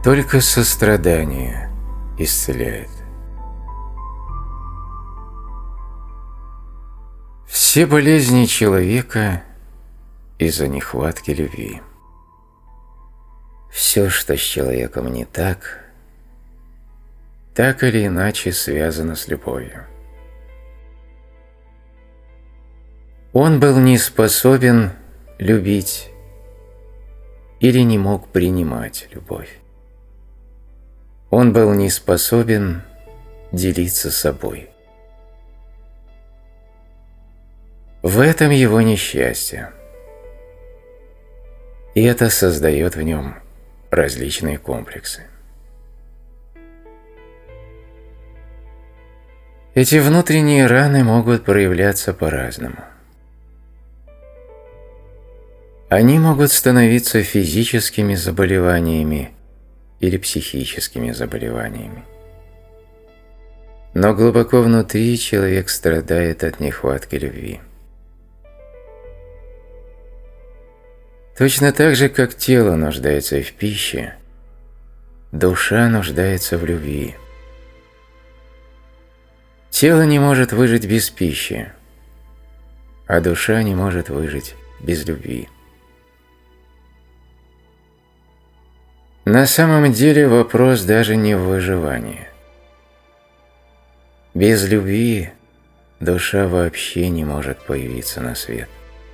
Только сострадание исцеляет. Все болезни человека из-за нехватки любви. Все, что с человеком не так, так или иначе связано с любовью. Он был не способен любить или не мог принимать любовь. Он был не способен делиться собой. В этом его несчастье. И это создает в нем различные комплексы. Эти внутренние раны могут проявляться по-разному. Они могут становиться физическими заболеваниями или психическими заболеваниями. Но глубоко внутри человек страдает от нехватки любви. Точно так же, как тело нуждается в пище, душа нуждается в любви. Тело не может выжить без пищи, а душа не может выжить без любви. На самом деле вопрос даже не в выживании. Без любви душа вообще не может появиться на свет.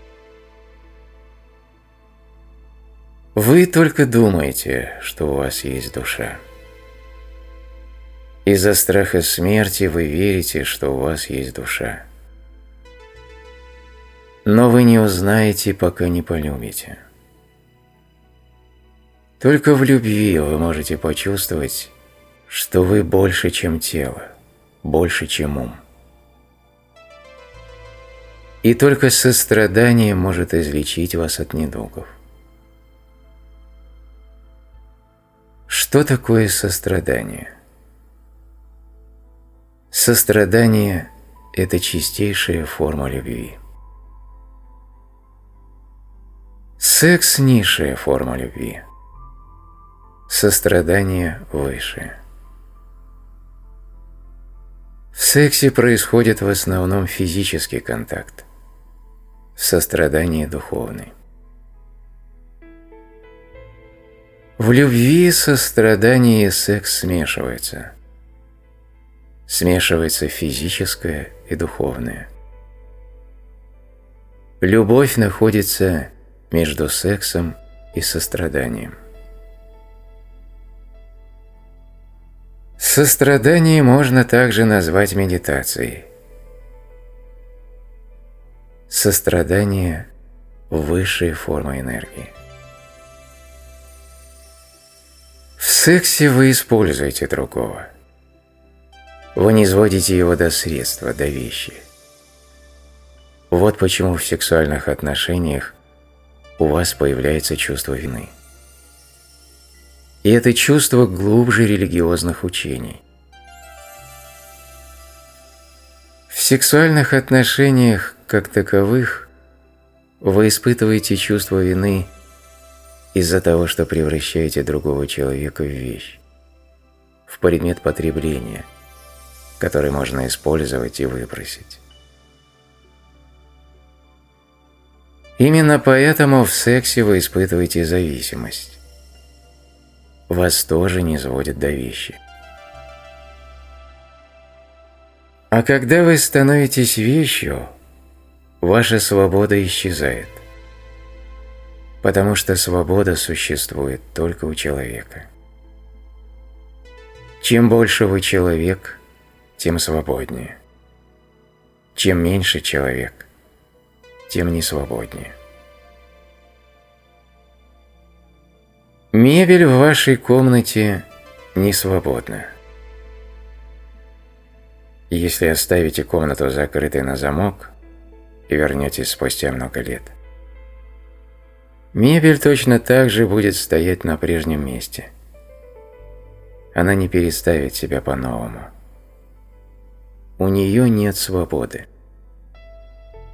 Вы только думаете, что у вас есть душа. Из-за страха смерти вы верите, что у вас есть душа. Но вы не узнаете, пока не полюбите. Только в любви вы можете почувствовать, что вы больше, чем тело, больше, чем ум. И только сострадание может излечить вас от недугов. Что такое сострадание? Сострадание – это чистейшая форма любви. Секс – низшая форма любви. Сострадание – высшее. В сексе происходит в основном физический контакт, в сострадании – духовный. В любви сострадание и секс смешиваются. Смешивается физическое и духовное. Любовь находится между сексом и состраданием. Сострадание можно также назвать медитацией. Сострадание – высшая форма энергии. В сексе вы используете другого. Вы не сводите его до средства, до вещи. Вот почему в сексуальных отношениях у вас появляется чувство вины. И это чувство глубже религиозных учений. В сексуальных отношениях, как таковых, вы испытываете чувство вины из-за того, что превращаете другого человека в вещь, в предмет потребления, который можно использовать и выбросить. Именно поэтому в сексе вы испытываете зависимость. Вас тоже не сводят до вещи. А когда вы становитесь вещью, ваша свобода исчезает, потому что свобода существует только у человека. Чем больше вы человек, тем свободнее. Чем меньше человек, тем не свободнее. Мебель в вашей комнате не свободна. Если оставите комнату закрытой на замок и вернетесь спустя много лет, мебель точно так же будет стоять на прежнем месте. Она не переставит себя по-новому. У нее нет свободы.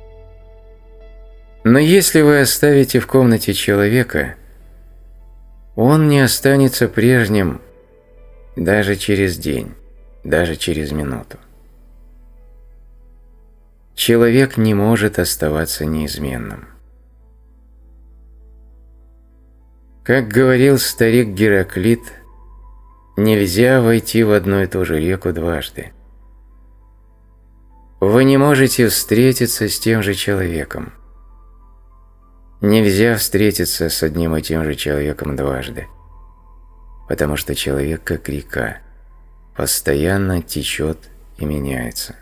Но если вы оставите в комнате человека, Он не останется прежним даже через день, даже через минуту. Человек не может оставаться неизменным. Как говорил старик Гераклит, нельзя войти в одну и ту же реку дважды. Вы не можете встретиться с тем же человеком. Нельзя встретиться с одним и тем же человеком дважды, потому что человек, как река, постоянно течет и меняется.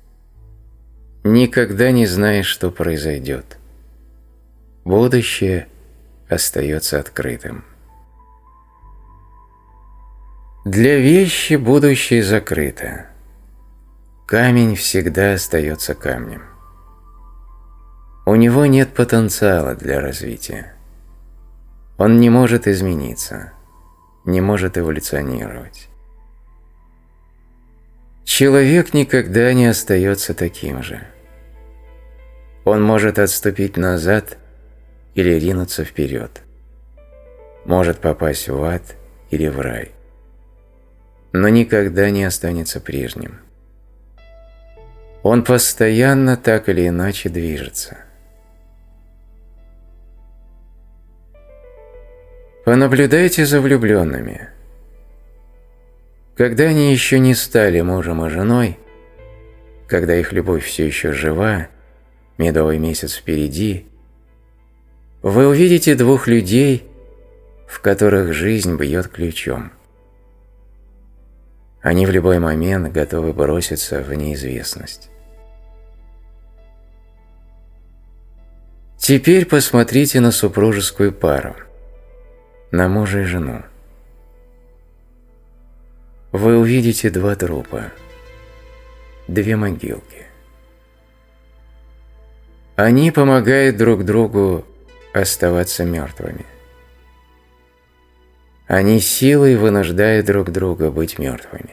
Никогда не знаешь, что произойдет. Будущее остается открытым. Для вещи будущее закрыто. Камень всегда остается камнем. У него нет потенциала для развития. Он не может измениться, не может эволюционировать. Человек никогда не остается таким же. Он может отступить назад или ринуться вперед. Может попасть в ад или в рай. Но никогда не останется прежним. Он постоянно так или иначе движется. Понаблюдайте за влюбленными. Когда они еще не стали мужем и женой, когда их любовь все еще жива, медовый месяц впереди, вы увидите двух людей, в которых жизнь бьет ключом. Они в любой момент готовы броситься в неизвестность. Теперь посмотрите на супружескую пару, на мужа и жену. Вы увидите два трупа, две могилки. Они помогают друг другу оставаться мертвыми. Они силой вынуждают друг друга быть мертвыми.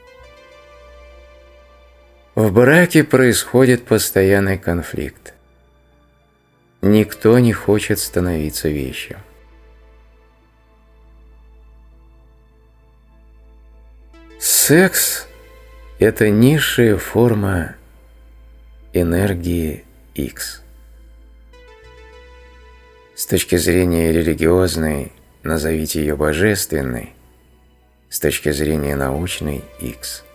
В браке происходит постоянный конфликт. Никто не хочет становиться вещью. Секс – это низшая форма энергии X. С точки зрения религиозной, назовите ее божественной, с точки зрения научной – X.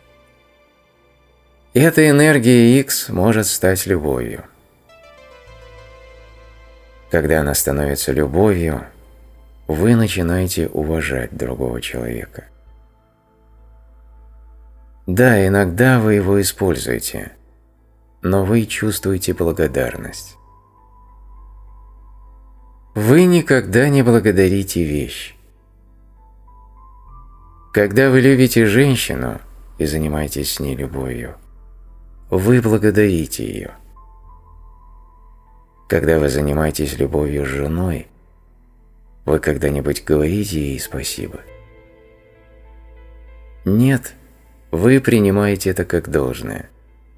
Эта энергия X может стать любовью. Когда она становится любовью, вы начинаете уважать другого человека. Да, иногда вы его используете, но вы чувствуете благодарность. Вы никогда не благодарите вещь. Когда вы любите женщину и занимаетесь с ней любовью, вы благодарите ее. Когда вы занимаетесь любовью с женой, вы когда-нибудь говорите ей спасибо? Нет, вы принимаете это как должное.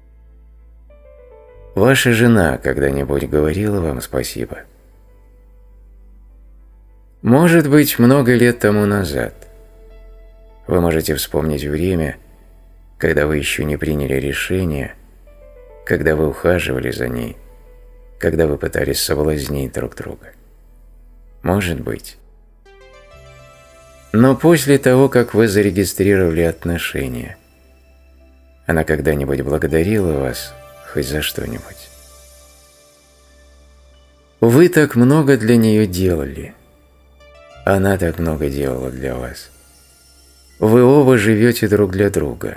Ваша жена когда-нибудь говорила вам спасибо? Может быть, много лет тому назад. Вы можете вспомнить время, когда вы еще не приняли решение, когда вы ухаживали за ней, когда вы пытались соблазнить друг друга. Может быть. Но после того, как вы зарегистрировали отношения, она когда-нибудь благодарила вас хоть за что-нибудь? Вы так много для нее делали. Она так много делала для вас. Вы оба живете друг для друга.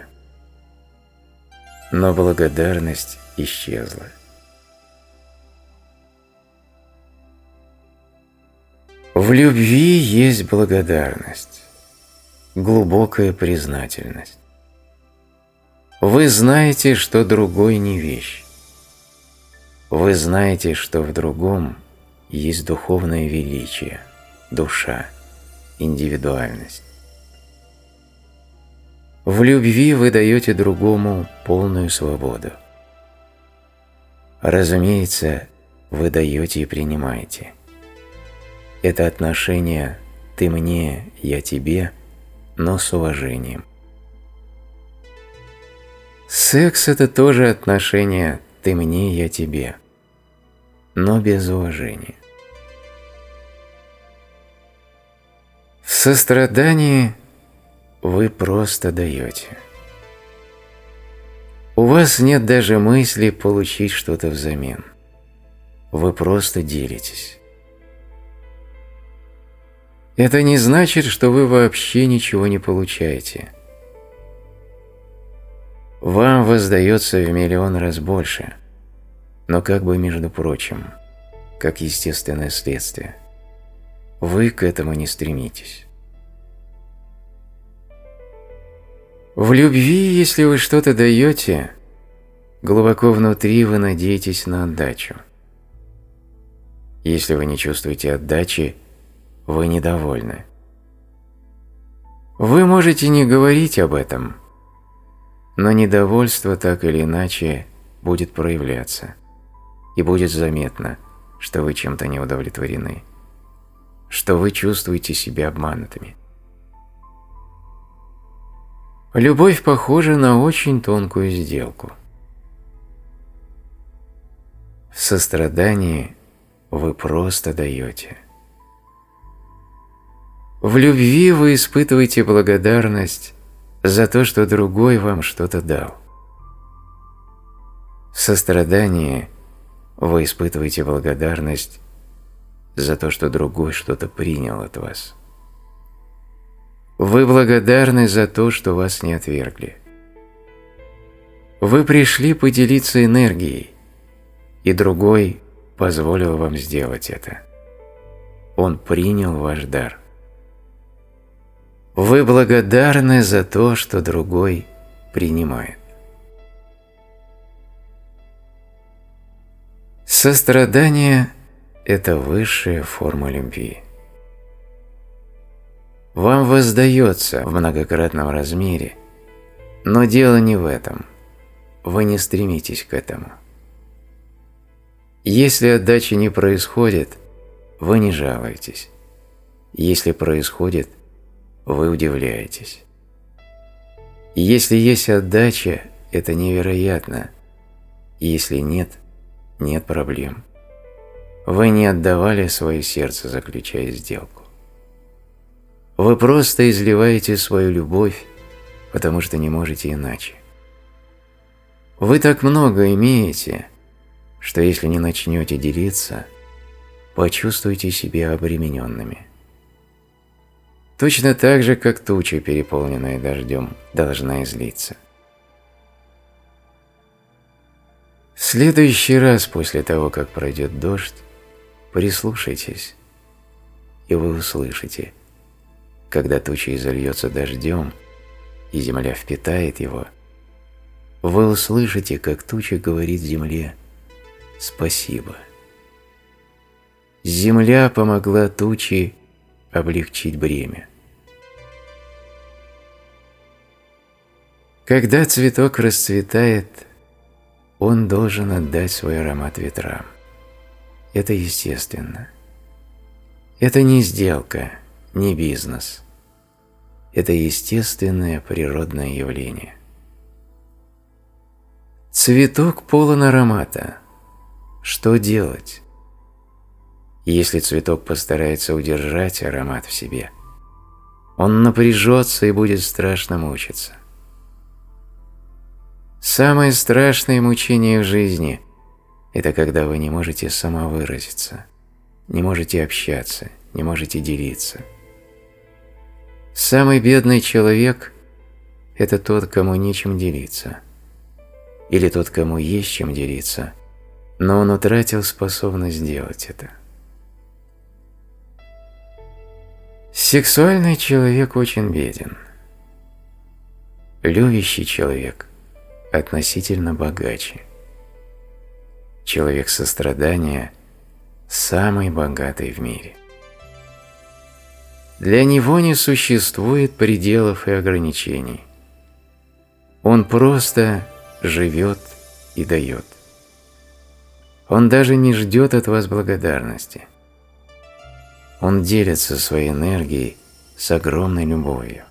Но благодарность исчезла. В любви есть благодарность, глубокая признательность. Вы знаете, что другой не вещь. Вы знаете, что в другом есть духовное величие, душа, индивидуальность. В любви вы даете другому полную свободу. Разумеется, вы даете и принимаете. Это отношение «ты мне, я тебе», но с уважением. Секс – это тоже отношение «ты мне, я тебе», но без уважения. В сострадании вы просто даете. У вас нет даже мысли получить что-то взамен. Вы просто делитесь. Это не значит, что вы вообще ничего не получаете. Вам воздается в миллион раз больше, но как бы между прочим, как естественное следствие. Вы к этому не стремитесь. В любви, если вы что-то даете, глубоко внутри вы надеетесь на отдачу. Если вы не чувствуете отдачи, вы недовольны. Вы можете не говорить об этом, но недовольство так или иначе будет проявляться, и будет заметно, что вы чем-то не удовлетворены, что вы чувствуете себя обманутыми. Любовь похожа на очень тонкую сделку. В сострадании вы просто даете. В любви вы испытываете благодарность за то, что другой вам что-то дал. В сострадании вы испытываете благодарность за то, что другой что-то принял от вас. Вы благодарны за то, что вас не отвергли. Вы пришли поделиться энергией, и другой позволил вам сделать это. Он принял ваш дар. Вы благодарны за то, что другой принимает. Сострадание – это высшая форма любви. Вам воздается в многократном размере, но дело не в этом. Вы не стремитесь к этому. Если отдача не происходит, вы не жалуетесь. Если происходит, вы удивляетесь. Если есть отдача, это невероятно. Если нет, нет проблем. Вы не отдавали свое сердце, заключая сделку. Вы просто изливаете свою любовь, потому что не можете иначе. Вы так много имеете, что если не начнете делиться, почувствуете себя обремененными. Точно так же, как туча, переполненная дождем, должна излиться. В следующий раз после того, как пройдет дождь, прислушайтесь, и вы услышите, когда туча изольется дождем, и земля впитает его, вы услышите, как туча говорит земле «Спасибо». Земля помогла туче облегчить бремя. Когда цветок расцветает, он должен отдать свой аромат ветрам. Это естественно. Это не сделка, не бизнес. Это естественное природное явление. Цветок полон аромата. Что делать? Если цветок постарается удержать аромат в себе, он напряжется и будет страшно мучиться. Самое страшное мучение в жизни – это когда вы не можете самовыразиться, не можете общаться, не можете делиться. Самый бедный человек – это тот, кому нечем делиться, или тот, кому есть чем делиться, но он утратил способность сделать это. Сексуальный человек очень беден. Любящий человек относительно богаче. Человек сострадания самый богатый в мире. Для него не существует пределов и ограничений. Он просто живет и дает. Он даже не ждет от вас благодарности. Он делится своей энергией с огромной любовью.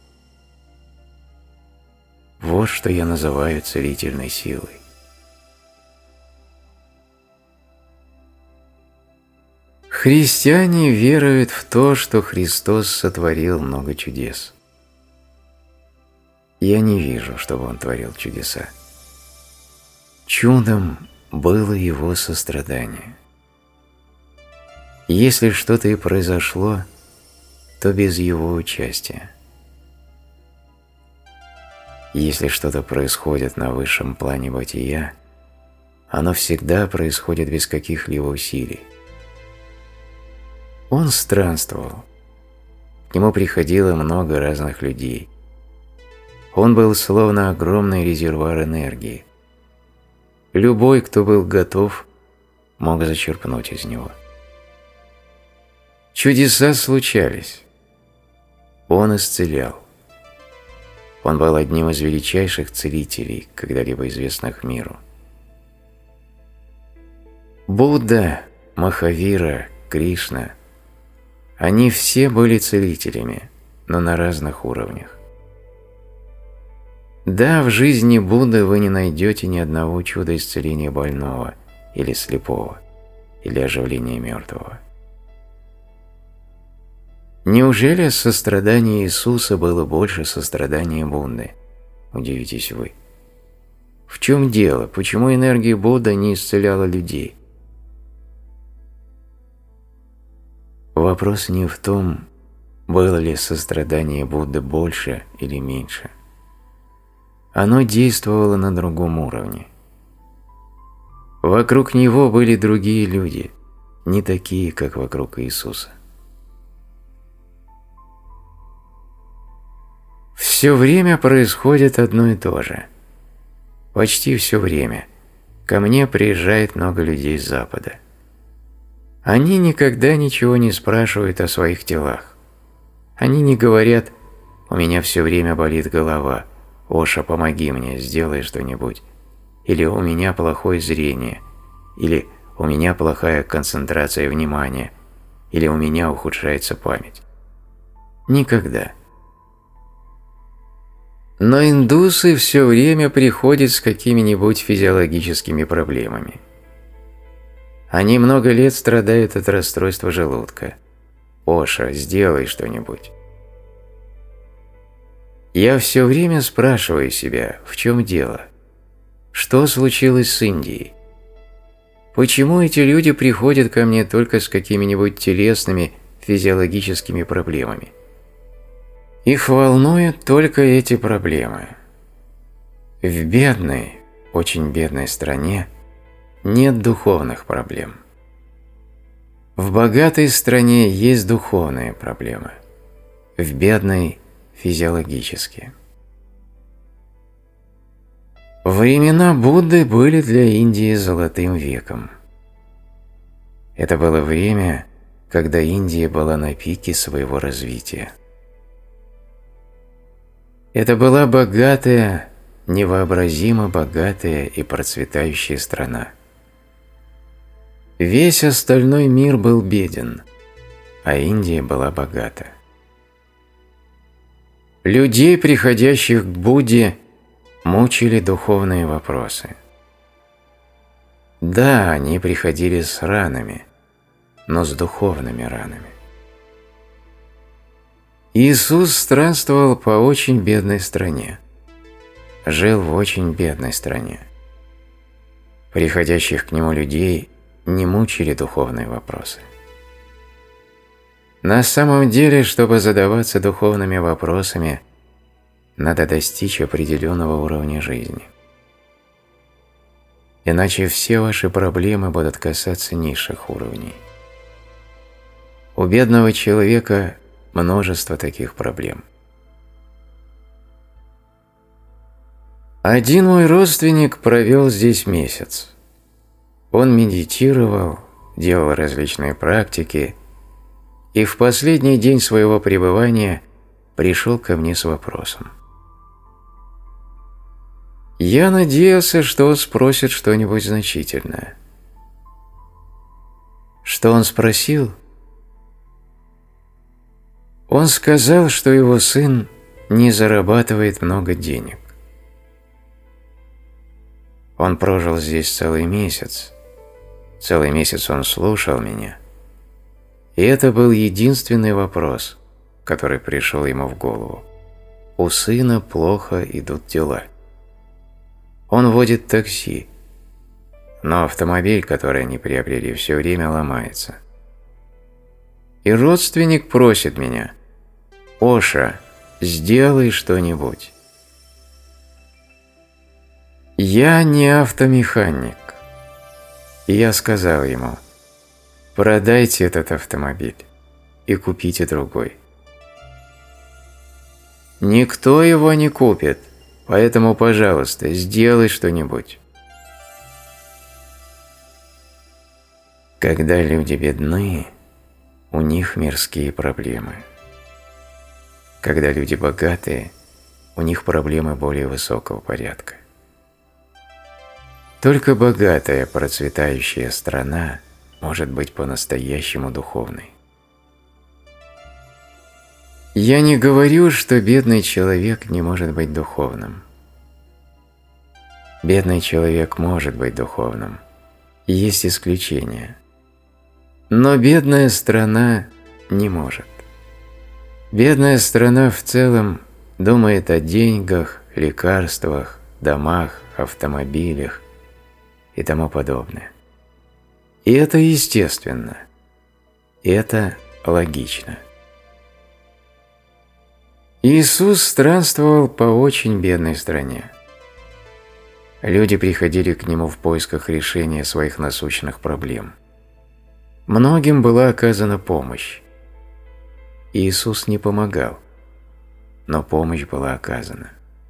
Вот что я называю целительной силой. Христиане веруют в то, что Христос сотворил много чудес. Я не вижу, чтобы Он творил чудеса. Чудом было Его сострадание. Если что-то и произошло, то без Его участия. Если что-то происходит на высшем плане бытия, оно всегда происходит без каких-либо усилий. Он странствовал. К нему приходило много разных людей. Он был словно огромный резервуар энергии. Любой, кто был готов, мог зачерпнуть из него. Чудеса случались. Он исцелял. Он был одним из величайших целителей, когда-либо известных миру. Будда, Махавира, Кришна – они все были целителями, но на разных уровнях. Да, в жизни Будды вы не найдете ни одного чуда исцеления больного или слепого, или оживления мертвого. Неужели сострадание Иисуса было больше сострадания Будды? Удивитесь вы. В чем дело? Почему энергия Будды не исцеляла людей? Вопрос не в том, было ли сострадание Будды больше или меньше. Оно действовало на другом уровне. Вокруг него были другие люди, не такие, как вокруг Иисуса. Все время происходит одно и то же. Почти все время ко мне приезжает много людей с Запада. Они никогда ничего не спрашивают о своих телах. Они не говорят: «У меня все время болит голова, Оша, помоги мне, сделай что-нибудь», или «У меня плохое зрение», или «У меня плохая концентрация внимания», или «У меня ухудшается память». Никогда. Но индусы все время приходят с какими-нибудь физиологическими проблемами. Они много лет страдают от расстройства желудка. «Оша, сделай что-нибудь». Я все время спрашиваю себя, в чем дело? Что случилось с Индией? Почему эти люди приходят ко мне только с какими-нибудь телесными, физиологическими проблемами? Их волнуют только эти проблемы. В бедной, очень бедной стране нет духовных проблем. В богатой стране есть духовные проблемы, в бедной – физиологические. Времена Будды были для Индии золотым веком. Это было время, когда Индия была на пике своего развития. Это была богатая, невообразимо богатая и процветающая страна. Весь остальной мир был беден, а Индия была богата. Людей, приходящих к Будде, мучили духовные вопросы. Да, они приходили с ранами, но с духовными ранами. Иисус странствовал по очень бедной стране, жил в очень бедной стране. Приходящих к Нему людей не мучили духовные вопросы. На самом деле, чтобы задаваться духовными вопросами, надо достичь определенного уровня жизни. Иначе все ваши проблемы будут касаться низших уровней. У бедного человека множество таких проблем. Один мой родственник провел здесь месяц. Он медитировал, делал различные практики, и в последний день своего пребывания пришел ко мне с вопросом. Я надеялся, что он спросит что-нибудь значительное. Что он спросил? Он сказал, что его сын не зарабатывает много денег. Он прожил здесь целый месяц. Целый месяц он слушал меня. И это был единственный вопрос, который пришел ему в голову. У сына плохо идут дела. Он водит такси, но автомобиль, который они приобрели, все время ломается. И родственник просит меня: «Оша, сделай что-нибудь». Я не автомеханик. И я сказал ему: продайте этот автомобиль и купите другой. Никто его не купит, поэтому, пожалуйста, сделай что-нибудь. Когда люди бедны, у них мирские проблемы. Когда люди богатые, у них проблемы более высокого порядка. Только богатая, процветающая страна может быть по-настоящему духовной. Я не говорю, что бедный человек не может быть духовным. Бедный человек может быть духовным, есть исключения. Но бедная страна не может. Бедная страна в целом думает о деньгах, лекарствах, домах, автомобилях и тому подобное. И это естественно. И это логично. Иисус странствовал по очень бедной стране. Люди приходили к Нему в поисках решения своих насущных проблем. Многим была оказана помощь. Иисус не помогал, но помощь была оказана.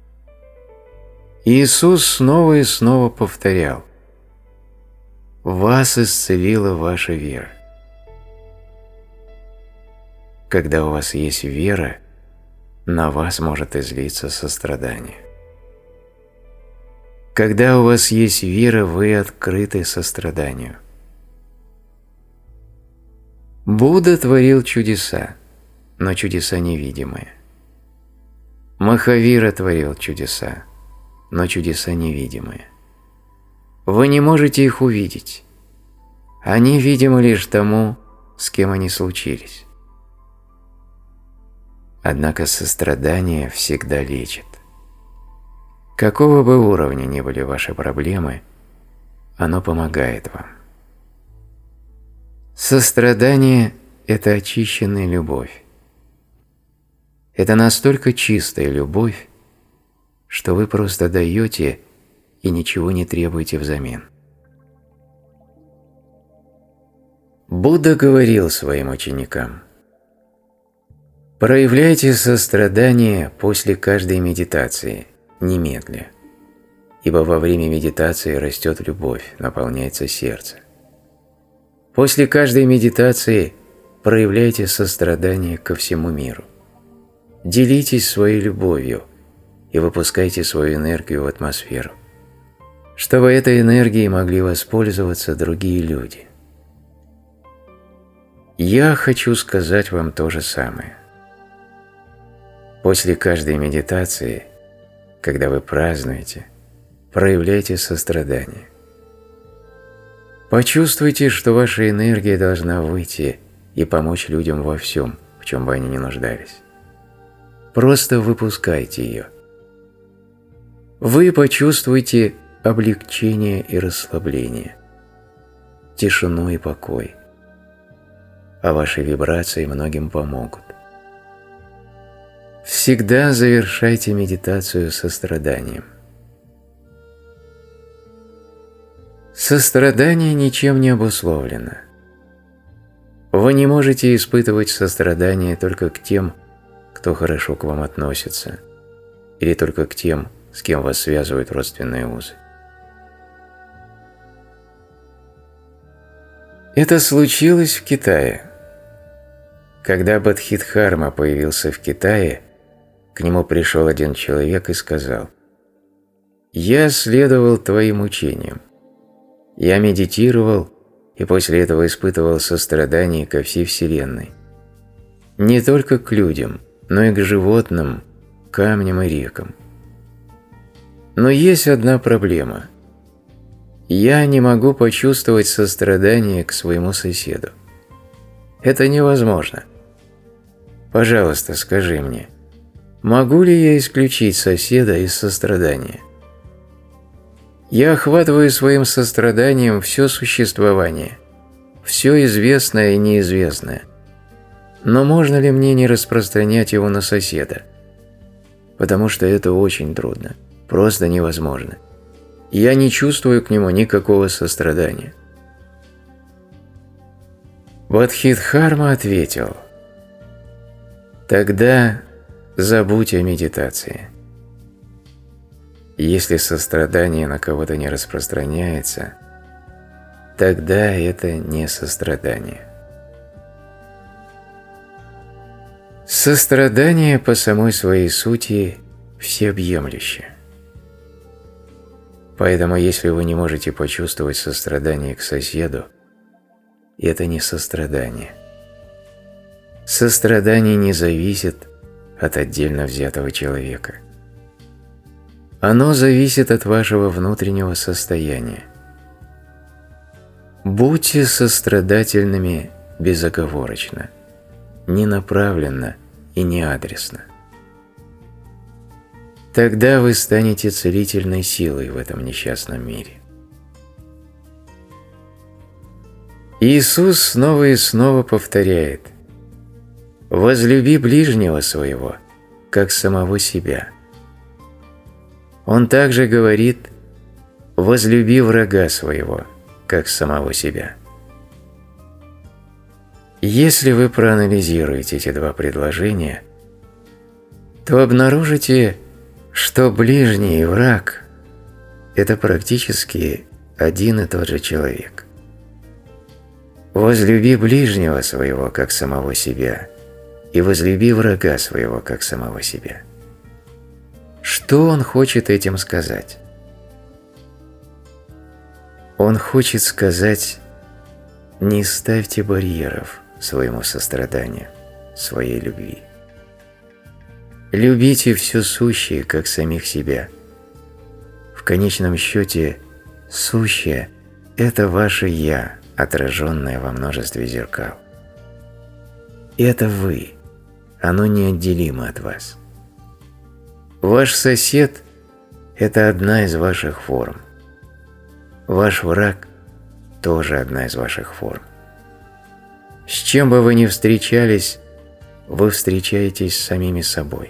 Иисус снова и снова повторял: «Вас исцелила ваша вера». Когда у вас есть вера, на вас может излиться сострадание. Когда у вас есть вера, вы открыты состраданию. Будда творил чудеса, но чудеса невидимые. Махавира творил чудеса, но чудеса невидимые. Вы не можете их увидеть. Они видимы лишь тому, с кем они случились. Однако сострадание всегда лечит. Какого бы уровня ни были ваши проблемы, оно помогает вам. Сострадание – это очищенная любовь. Это настолько чистая любовь, что вы просто даете и ничего не требуете взамен. Будда говорил своим ученикам: проявляйте сострадание после каждой медитации, немедля, ибо во время медитации растет любовь, наполняется сердце. После каждой медитации проявляйте сострадание ко всему миру. Делитесь своей любовью и выпускайте свою энергию в атмосферу, чтобы этой энергией могли воспользоваться другие люди. Я хочу сказать вам то же самое. После каждой медитации, когда вы празднуете, проявляйте сострадание. Почувствуйте, что ваша энергия должна выйти и помочь людям во всем, в чем бы они ни нуждались. Просто выпускайте ее. Вы почувствуете облегчение и расслабление, тишину и покой, а ваши вибрации многим помогут. Всегда завершайте медитацию состраданием. Сострадание ничем не обусловлено. Вы не можете испытывать сострадание только к тем, кто хорошо к вам относится, или только к тем, с кем вас связывают родственные узы. Это случилось в Китае. Когда Бодхидхарма появился в Китае, к нему пришел один человек и сказал: «Я следовал твоим учениям. Я медитировал и после этого испытывал сострадание ко всей Вселенной. не только к людям, но и к животным, камням и рекам. Но есть одна проблема. Я не могу почувствовать сострадание к своему соседу. Это невозможно. Пожалуйста, скажи мне, могу ли я исключить соседа из сострадания? Я охватываю своим состраданием все существование, все известное и неизвестное. Но можно ли мне не распространять его на соседа? Потому что это очень трудно, просто невозможно. Я не чувствую к нему никакого сострадания. Бодхидхарма ответил: тогда забудь о медитации. Если сострадание на кого-то не распространяется, тогда это не сострадание. Сострадание по самой своей сути всеобъемлюще. Поэтому, если вы не можете почувствовать сострадание к соседу, это не сострадание. Сострадание не зависит от отдельно взятого человека. Оно зависит от вашего внутреннего состояния. Будьте сострадательными безоговорочно, ненаправленно и неадресно. Тогда вы станете целительной силой в этом несчастном мире. Иисус снова и снова повторяет: «Возлюби ближнего своего, как самого себя». Он также говорит: «Возлюби врага своего, как самого себя». Если вы проанализируете эти два предложения, то обнаружите, что ближний и враг – это практически один и тот же человек. Возлюби ближнего своего, как самого себя, и возлюби врага своего, как самого себя. Что он хочет этим сказать? Он хочет сказать: не ставьте барьеров своему состраданию, своей любви. Любите все сущее, как самих себя. В конечном счете, сущее – это ваше «я», отраженное во множестве зеркал. Это вы, оно неотделимо от вас. Ваш сосед – это одна из ваших форм. Ваш враг – тоже одна из ваших форм. С чем бы вы ни встречались, вы встречаетесь с самими собой.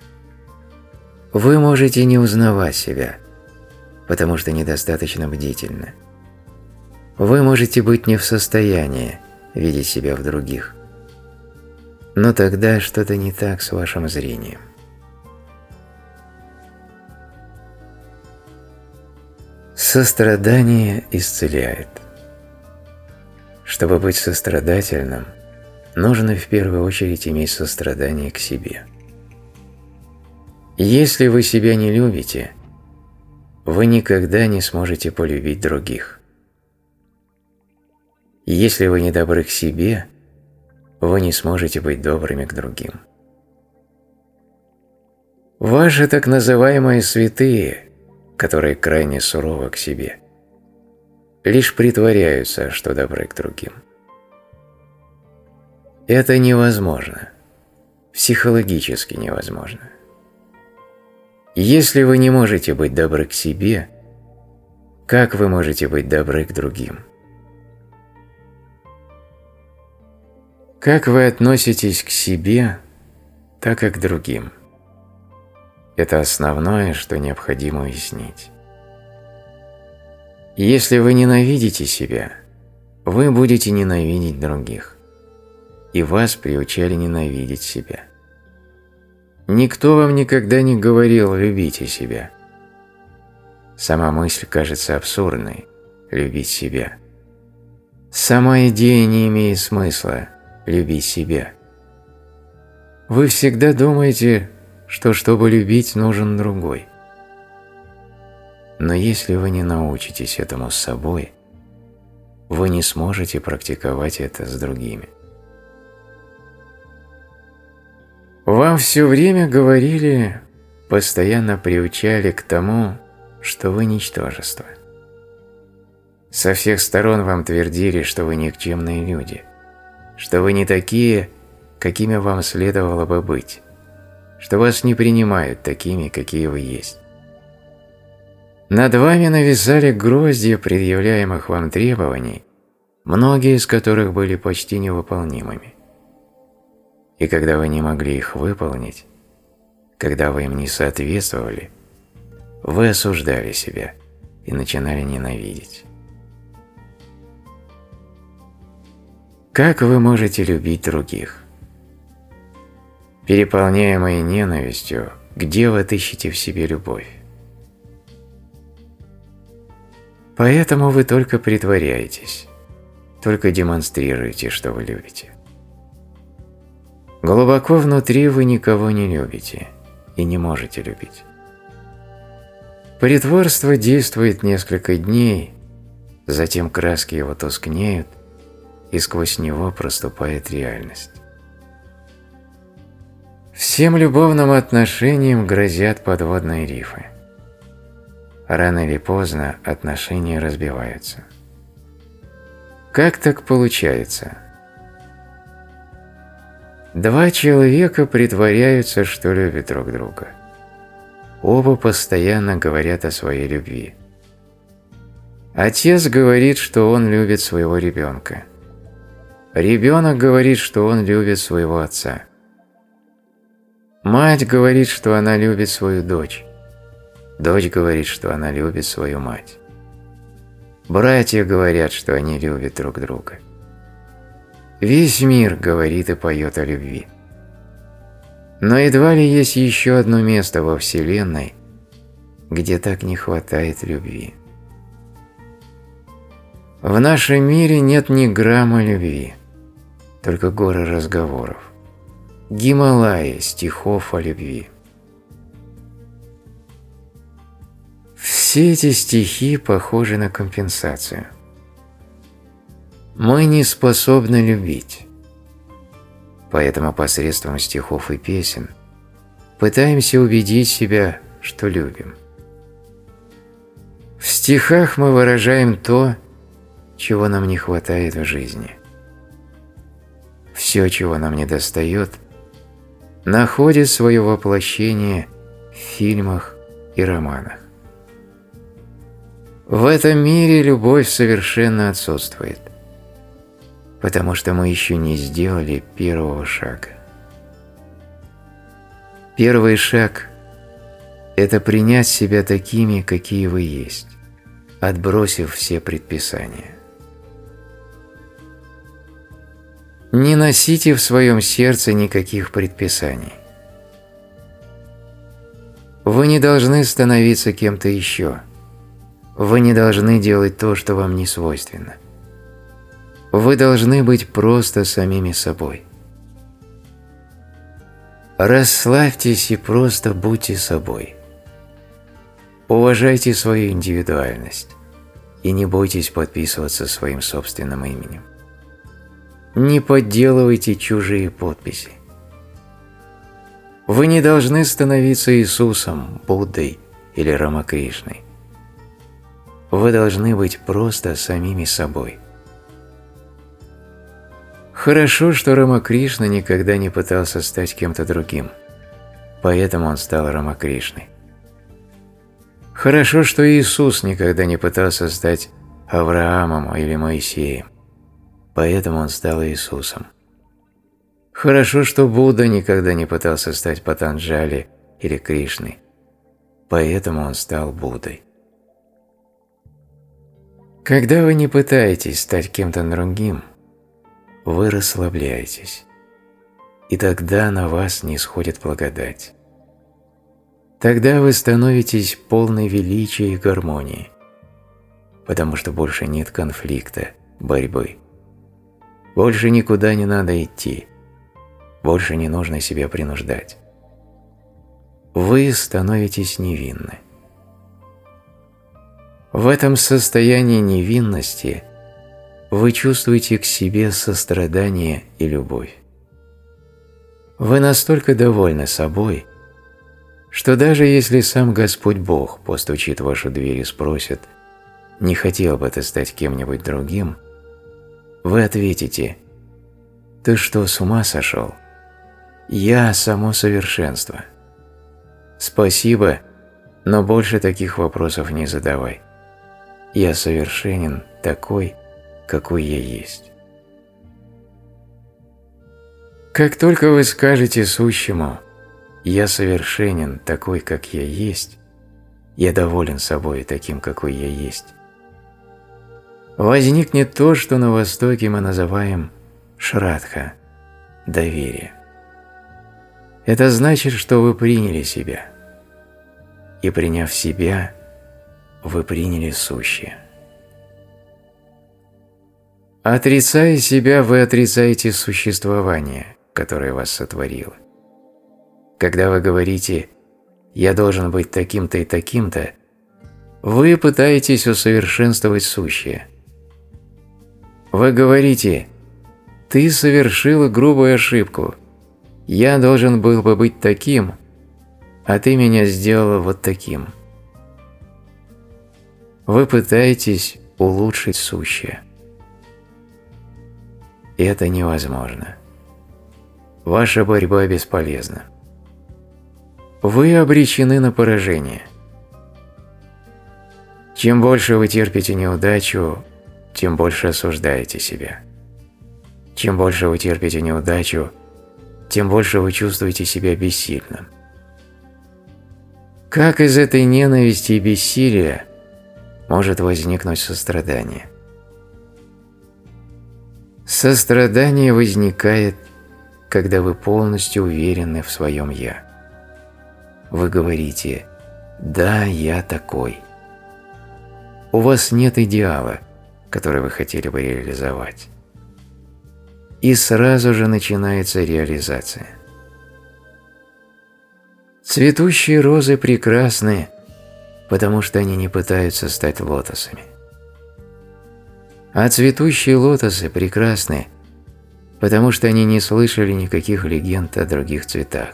Вы можете не узнавать себя, потому что недостаточно бдительны. Вы можете быть не в состоянии видеть себя в других. Но тогда что-то не так с вашим зрением. Сострадание исцеляет. Чтобы быть сострадательным, нужно в первую очередь иметь сострадание к себе. Если вы себя не любите, вы никогда не сможете полюбить других. Если вы не добры к себе, вы не сможете быть добрыми к другим. Ваши так называемые святые, которые крайне суровы к себе, лишь притворяются, что добры к другим. Это невозможно, психологически невозможно. Если вы не можете быть добры к себе, как вы можете быть добры к другим? Как вы относитесь к себе, так и к другим? Это основное, что необходимо уяснить. Если вы ненавидите себя, вы будете ненавидеть других, и вас приучали ненавидеть себя. Никто вам никогда не говорил «любите себя». Сама мысль кажется абсурдной – любить себя. Сама идея не имеет смысла – любить себя. Вы всегда думаете, что чтобы любить, нужен другой. Но если вы не научитесь этому с собой, вы не сможете практиковать это с другими. Вам все время говорили, постоянно приучали к тому, что вы ничтожество. Со всех сторон вам твердили, что вы никчемные люди, что вы не такие, какими вам следовало бы быть, что вас не принимают такими, какие вы есть. Над вами нависали гроздья предъявляемых вам требований, многие из которых были почти невыполнимыми. И когда вы не могли их выполнить, когда вы им не соответствовали, вы осуждали себя и начинали ненавидеть. Как вы можете любить других? Переполняемые ненавистью, где вы отыщете в себе любовь? Поэтому вы только притворяетесь, только демонстрируете, что вы любите. Глубоко внутри вы никого не любите и не можете любить. Притворство действует несколько дней, затем краски его тускнеют, и сквозь него проступает реальность. Всем любовным отношениям грозят подводные рифы. Рано или поздно отношения разбиваются. Как так получается? Два человека притворяются, что любят друг друга. Оба постоянно говорят о своей любви. Отец говорит, что он любит своего ребенка. Ребенок говорит, что он любит своего отца. Мать говорит, что она любит свою дочь. Дочь говорит, что она любит свою мать. Братья говорят, что они любят друг друга. Весь мир говорит и поет о любви. Но едва ли есть еще одно место во Вселенной, где так не хватает любви. В нашем мире нет ни грамма любви, только горы разговоров, Гималаи стихов о любви. Все эти стихи похожи на компенсацию. Мы не способны любить, поэтому посредством стихов и песен пытаемся убедить себя, что любим. В стихах мы выражаем то, чего нам не хватает в жизни. Все, чего нам недостает, находит свое воплощение в фильмах и романах. В этом мире любовь совершенно отсутствует, потому что мы еще не сделали первого шага. Первый шаг – это принять себя такими, какие вы есть, отбросив все предписания. Не носите в своем сердце никаких предписаний. Вы не должны становиться кем-то еще. Вы не должны делать то, что вам не свойственно. Вы должны быть просто самими собой. Расслабьтесь и просто будьте собой. Уважайте свою индивидуальность и не бойтесь подписываться своим собственным именем. Не подделывайте чужие подписи. Вы не должны становиться Иисусом, Буддой или Рамакришной. Вы должны быть просто самими собой. Хорошо, что Рамакришна никогда не пытался стать кем-то другим, поэтому он стал Рамакришной. Хорошо, что Иисус никогда не пытался стать Авраамом или Моисеем, поэтому он стал Иисусом. Хорошо, что Будда никогда не пытался стать Патанджали или Кришной, поэтому он стал Буддой. Когда вы не пытаетесь стать кем-то другим, вы расслабляетесь, и тогда на вас нисходит благодать. Тогда вы становитесь полной величия и гармонии, потому что больше нет конфликта, борьбы. Больше никуда не надо идти, больше не нужно себя принуждать. Вы становитесь невинны. В этом состоянии невинности вы чувствуете к себе сострадание и любовь. Вы настолько довольны собой, что даже если сам Господь Бог постучит в вашу дверь и спросит, не хотел бы ты стать кем-нибудь другим, вы ответите: «Ты что, с ума сошел? Я – само совершенство. Спасибо, но больше таких вопросов не задавай. Я совершенен такой, какой я есть». Как только вы скажете сущему: «Я совершенен такой, как я есть, я доволен собой таким, какой я есть», возникнет то, что на Востоке мы называем шрадха – доверие. Это значит, что вы приняли себя, и приняв себя, вы приняли сущее. Отрицая себя, вы отрицаете существование, которое вас сотворило. Когда вы говорите «я должен быть таким-то и таким-то», вы пытаетесь усовершенствовать сущее. Вы говорите: «Ты совершила грубую ошибку. Я должен был бы быть таким, а ты меня сделала вот таким». Вы пытаетесь улучшить сущее. И это невозможно. Ваша борьба бесполезна. Вы обречены на поражение. Чем больше вы терпите неудачу, тем больше осуждаете себя. Чем больше вы терпите неудачу, тем больше вы чувствуете себя бессильным. Как из этой ненависти и бессилия может возникнуть сострадание? Сострадание возникает, когда вы полностью уверены в своем «я». Вы говорите: «Да, я такой». У вас нет идеала, который вы хотели бы реализовать. И сразу же начинается реализация. Цветущие розы прекрасны, потому что они не пытаются стать лотосами. А цветущие лотосы прекрасны, потому что они не слышали никаких легенд о других цветах.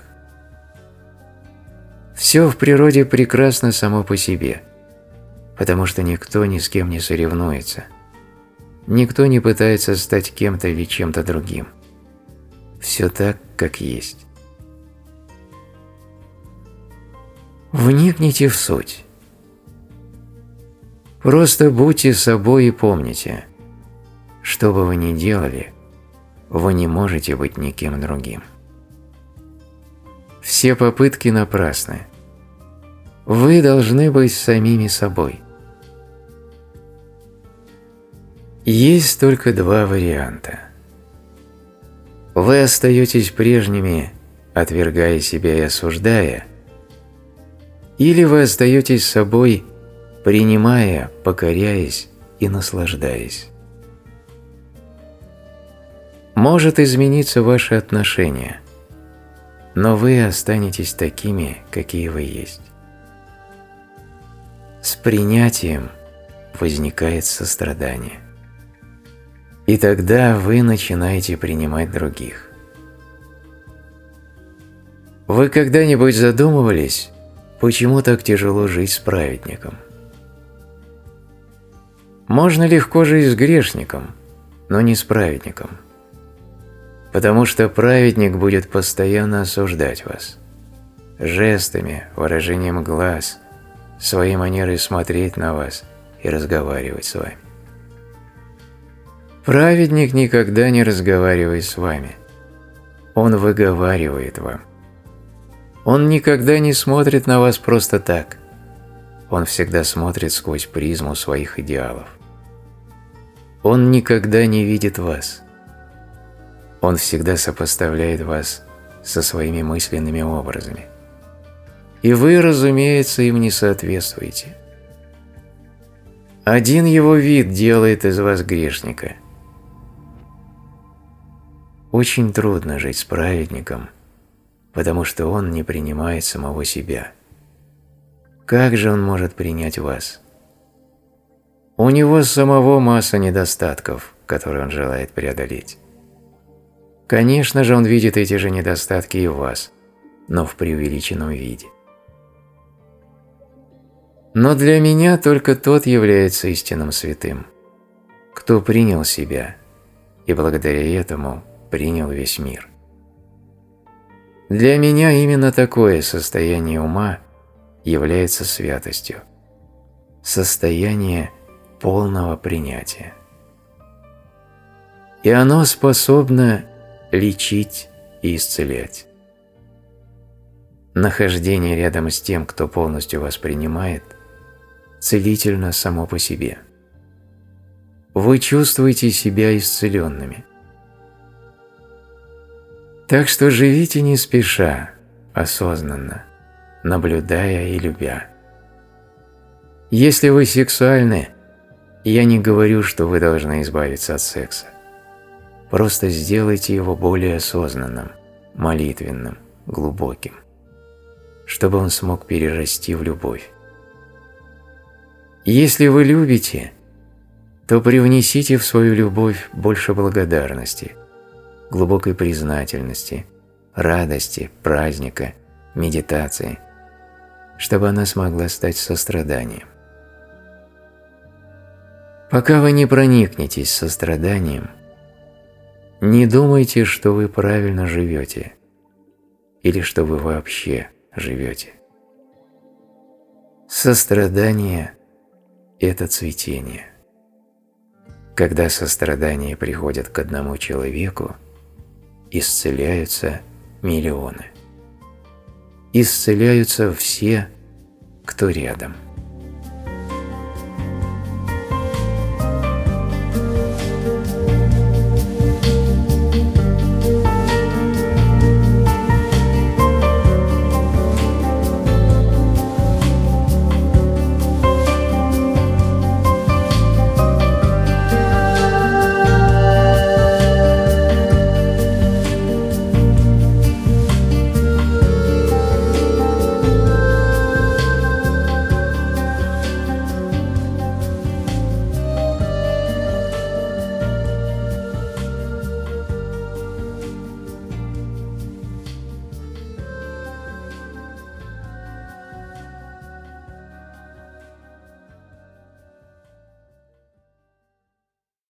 Все в природе прекрасно само по себе, потому что никто ни с кем не соревнуется. Никто не пытается стать кем-то или чем-то другим. Все так, как есть. Вникните в суть. Просто будьте собой и помните, что бы вы ни делали, вы не можете быть никем другим. Все попытки напрасны. Вы должны быть самими собой. Есть только два варианта. Вы остаетесь прежними, отвергая себя и осуждая, или вы остаетесь собой, принимая, покоряясь и наслаждаясь. Может измениться ваше отношение, но вы останетесь такими, какие вы есть. С принятием возникает сострадание. И тогда вы начинаете принимать других. Вы когда-нибудь задумывались, почему так тяжело жить с праведником? Можно легко жить с грешником, но не с праведником. Потому что праведник будет постоянно осуждать вас. Жестами, выражением глаз, своей манерой смотреть на вас и разговаривать с вами. Праведник никогда не разговаривает с вами. Он выговаривает вам. Он никогда не смотрит на вас просто так. Он всегда смотрит сквозь призму своих идеалов. Он никогда не видит вас. Он всегда сопоставляет вас со своими мысленными образами. И вы, разумеется, им не соответствуете. Один его вид делает из вас грешника. Очень трудно жить с праведником, потому что он не принимает самого себя. Как же он может принять вас? У него самого масса недостатков, которые он желает преодолеть. Конечно же, он видит эти же недостатки и в вас, но в преувеличенном виде. Но для меня только тот является истинным святым, кто принял себя и благодаря этому принял весь мир. Для меня именно такое состояние ума является святостью, состояние полного принятия. И оно способно лечить и исцелять. Нахождение рядом с тем, кто полностью вас принимает, целительно само по себе. Вы чувствуете себя исцеленными. Так что живите не спеша, осознанно, наблюдая и любя. Если вы сексуальны, я не говорю, что вы должны избавиться от секса. Просто сделайте его более осознанным, молитвенным, глубоким, чтобы он смог перерасти в любовь. Если вы любите, то привнесите в свою любовь больше благодарности, глубокой признательности, радости, праздника, медитации, чтобы она смогла стать состраданием. Пока вы не проникнетесь состраданием, не думайте, что вы правильно живете или что вы вообще живете. Сострадание – это цветение. Когда сострадание приходит к одному человеку, исцеляются миллионы. Исцеляются все, кто рядом.